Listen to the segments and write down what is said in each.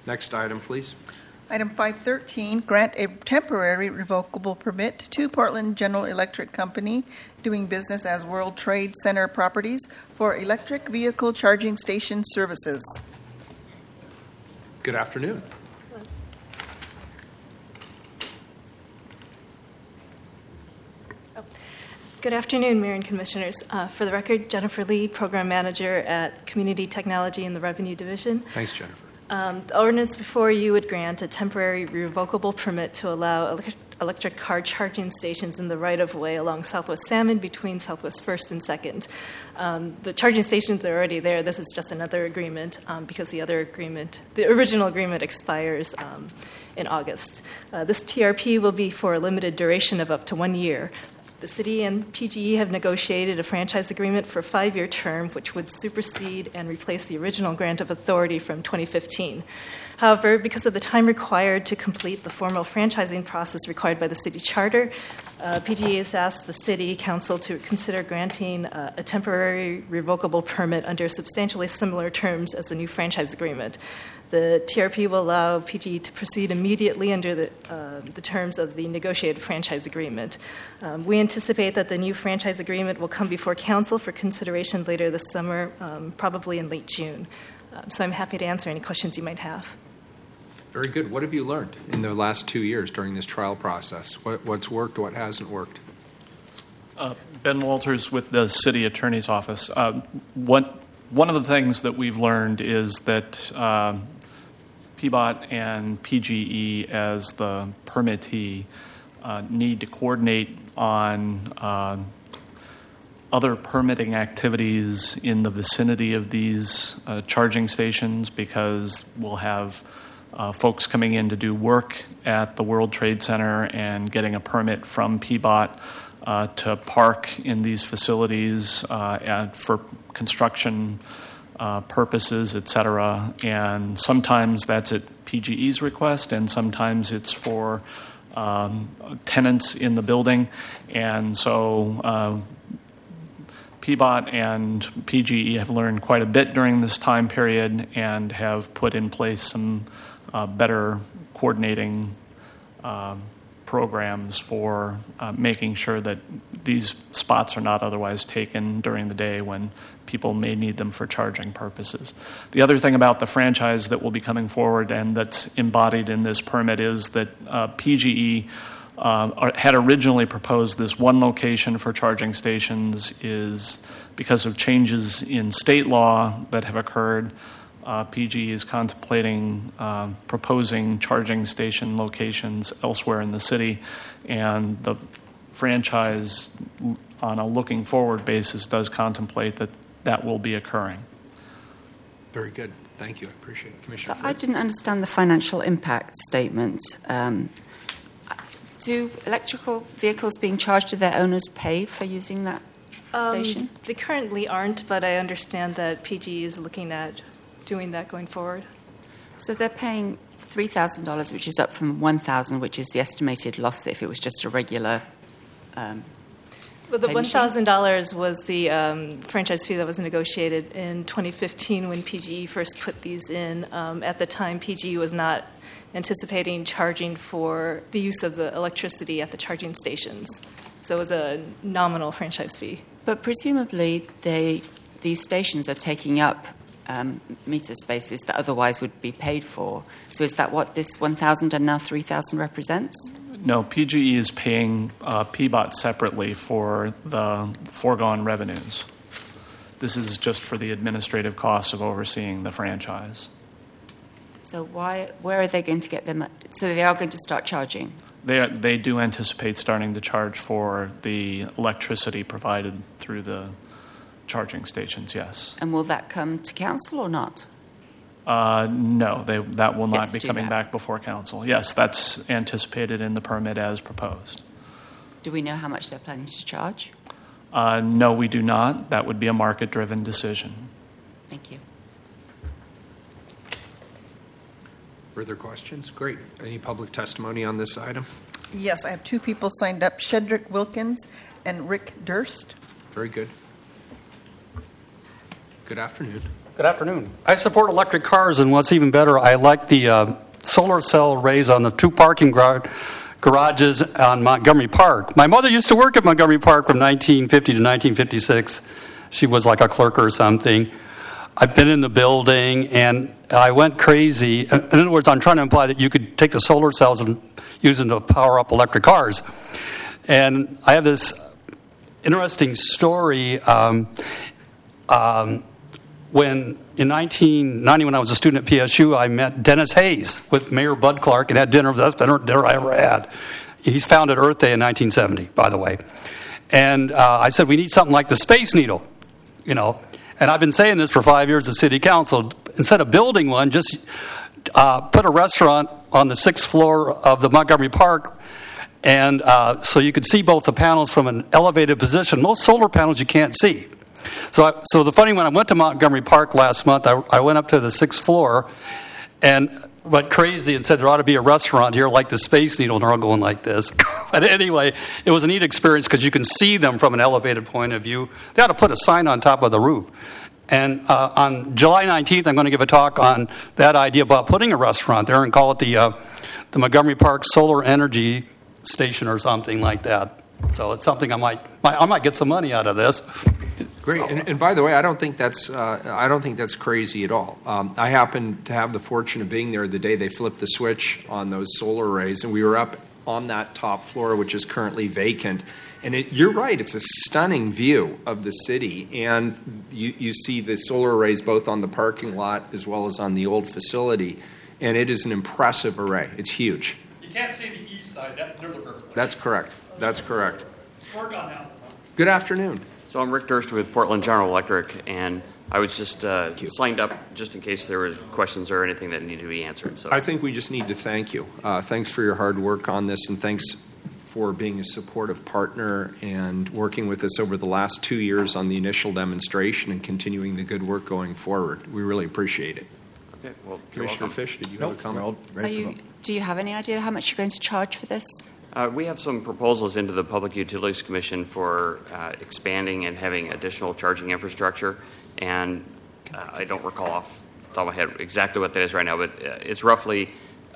Next item, please. Item 513, grant a temporary revocable permit to Portland General Electric Company doing business as World Trade Center Properties for electric vehicle charging station services. Good afternoon. Good afternoon, Mayor and Commissioners. For the record, Jennifer Lee, Program Manager at Community Technology in the Revenue Division. Thanks, Jennifer. The ordinance before you would grant a temporary revocable permit to allow electric car charging stations in the right-of-way along Southwest Salmon between Southwest 1st and 2nd. The charging stations are already there. This is just another agreement because the original agreement expires in August. This TRP will be for a limited duration of up to 1 year. The city and PGE have negotiated a franchise agreement for a 5-year term, which would supersede and replace the original grant of authority from 2015. However, because of the time required to complete the formal franchising process required by the city charter, PGE has asked the city council to consider granting a temporary revocable permit under substantially similar terms as the new franchise agreement. The TRP will allow PGE to proceed immediately under the terms of the negotiated franchise agreement. We anticipate that the new franchise agreement will come before council for consideration later this summer, probably in late June. So I'm happy to answer any questions you might have. Very good. What have you learned in the last 2 years during this trial process? What's worked, what hasn't worked? Ben Walters with the City Attorney's Office. One of the things that we've learned is that PBOT and PGE as the permittee need to coordinate on other permitting activities in the vicinity of these charging stations, because we'll have folks coming in to do work at the World Trade Center and getting a permit from PBOT to park in these facilities for construction purposes, et cetera. And sometimes that's at PGE's request, and sometimes it's for tenants in the building. And so PBOT and PGE have learned quite a bit during this time period and have put in place some better coordinating programs for making sure that these spots are not otherwise taken during the day when people may need them for charging purposes. The other thing about the franchise that will be coming forward and that's embodied in this permit is that PGE had originally proposed this one location for charging stations. Is because of changes in state law that have occurred, PGE is contemplating proposing charging station locations elsewhere in the city, and the franchise on a looking forward basis does contemplate that will be occurring. Very good. Thank you. I appreciate it. Commissioner So I didn't understand the financial impact statement. Do electrical vehicles being charged to their owners pay for using that station? They currently aren't, but I understand that PGE is looking at doing that going forward. So they're paying $3,000, which is up from $1,000, which is the estimated loss if it was just a regular Well, the $1,000 was the franchise fee that was negotiated in 2015 when PGE first put these in. At the time, PGE was not anticipating charging for the use of the electricity at the charging stations. So it was a nominal franchise fee. But presumably these stations are taking up meter spaces that otherwise would be paid for. So is that what this 1,000 and now 3,000 represents? No, PGE is paying PBOT separately for the foregone revenues. This is just for the administrative costs of overseeing the franchise. So where are they going to get them? So they are going to start charging? They do anticipate starting to charge for the electricity provided through the charging stations, yes. And will that come to council or not? No, that will not be coming back before council. Yes, that's anticipated in the permit as proposed. Do we know how much they're planning to charge? No, we do not. That would be a market-driven decision. Thank you. Further questions? Great. Any public testimony on this item? Yes, I have two people signed up, Shedrick Wilkins and Rick Durst. Very good. Good afternoon. Good afternoon. I support electric cars, and what's even better, I like the solar cell arrays on the two parking garages on Montgomery Park. My mother used to work at Montgomery Park from 1950 to 1956. She was like a clerk or something. I've been in the building, and I went crazy. In other words, I'm trying to imply that you could take the solar cells and use them to power up electric cars. And I have this interesting story. When in 1990, when I was a student at PSU, I met Dennis Hayes with Mayor Bud Clark and had dinner. That's the best dinner I ever had. He's founded Earth Day in 1970, by the way. And I said, we need something like the Space Needle, you know. And I've been saying this for 5 years at City Council. Instead of building one, just put a restaurant on the 6th floor of the Montgomery Park, and so you could see both the panels from an elevated position. Most solar panels you can't see. So the funny, when I went to Montgomery Park last month, I went up to the 6th floor and went crazy and said there ought to be a restaurant here like the Space Needle, and they're all going like this. But anyway, it was a neat experience because you can see them from an elevated point of view. They ought to put a sign on top of the roof. And on July 19th, I'm going to give a talk on that idea about putting a restaurant there and call it the Montgomery Park Solar Energy Station or something like that. So it's something I might get some money out of this. Great, and by the way, I don't think that's crazy at all. I happened to have the fortune of being there the day they flipped the switch on those solar arrays, and we were up on that top floor, which is currently vacant. And you're right; it's a stunning view of the city, and you see the solar arrays both on the parking lot as well as on the old facility, and it is an impressive array. It's huge. You can't see the east side. That's correct. That's correct. Work on that. Good afternoon. So I'm Rick Durst with Portland General Electric, and I was just signed up just in case there were questions or anything that needed to be answered. So I think we just need to thank you. Thanks for your hard work on this, and thanks for being a supportive partner and working with us over the last 2 years on the initial demonstration and continuing the good work going forward. We really appreciate it. Okay, well, Commissioner Fish, did you have a comment? Do you have any idea how much you're going to charge for this? We have some proposals into the Public Utilities Commission for expanding and having additional charging infrastructure, and I don't recall off the top of my head exactly what that is right now, but it's roughly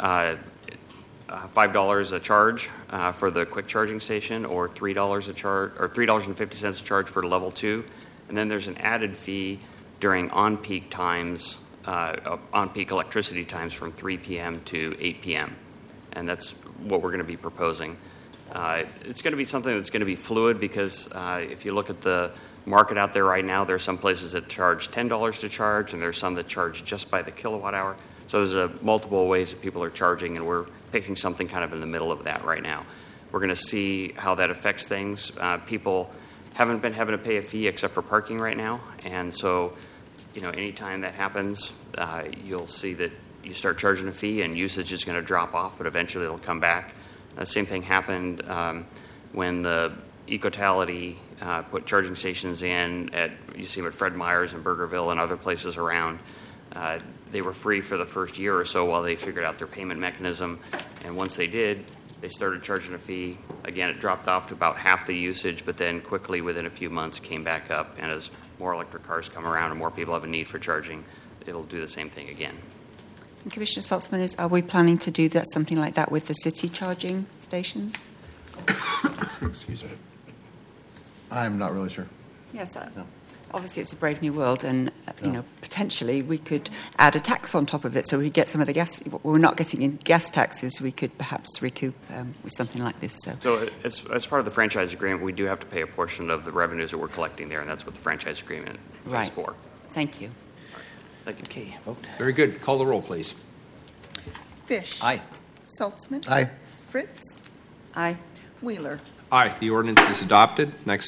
$5 a charge for the quick charging station, or $3 a charge, or $3.50 a charge for level 2, and then there's an added fee during on-peak times, on-peak electricity times from 3 p.m. to 8 p.m., and that's what we're going to be proposing. It's going to be something that's going to be fluid because if you look at the market out there right now, there are some places that charge $10 to charge, and there's some that charge just by the kilowatt hour. So there's multiple ways that people are charging, and we're picking something kind of in the middle of that right now. We're going to see how that affects things. People haven't been having to pay a fee except for parking right now, and so anytime that happens, you'll see that you start charging a fee and usage is going to drop off, but eventually it'll come back. The same thing happened when the Ecotality put charging stations in you see them at Fred Meyer's and Burgerville and other places around. They were free for the first year or so while they figured out their payment mechanism, and once they did, they started charging a fee. Again, it dropped off to about half the usage, but then quickly within a few months came back up, and as more electric cars come around and more people have a need for charging, it'll do the same thing again. And Commissioner Saltzman, are we planning to do that, something like that with the city charging stations? Excuse me. I'm not really sure. Yes. No. Obviously, it's a brave new world, and potentially we could add a tax on top of it, so we get some of the gas. What we're not getting in gas taxes, we could perhaps recoup with something like this. So, as part of the franchise agreement, we do have to pay a portion of the revenues that we're collecting there, and that's what the franchise agreement is for. Thank you. Thank you. Okay, vote. Very good. Call the roll, please. Fish. Aye. Saltzman. Aye. Fritz. Aye. Wheeler. Aye. The ordinance is adopted. Next